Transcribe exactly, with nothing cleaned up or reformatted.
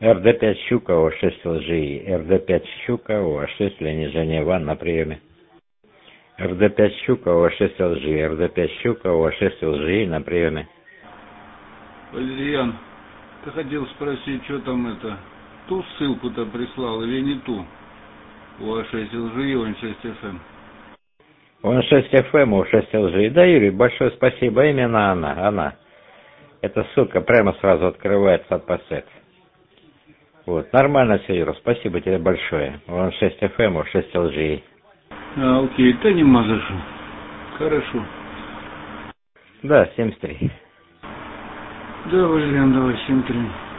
эр дэ пять Щука, о шесть ЛЖИ. эр дэ пять Щука, о шесть Ленижение Иван на приеме. эр дэ пять Щука, о шесть ЛЖИ. эр дэ пять Щука, о шесть ЛЖИ на приеме. Валерьян, ты хотел спросить, что там это, ту ссылку-то прислал или не ту? о шесть ЛЖИ, о шесть эф эм. о шесть эф эм, о шесть ЛЖИ. Да, Юрий, большое спасибо. Именно она, она. Эта ссылка прямо сразу открывается от пассет. Вот, нормально все, Юра, спасибо тебе большое. о шесть эф эм, о шесть ЛЖИ. А, окей, да не за. Хорошо. Да, семьдесят три. Да, Валерьян, давай, семь три.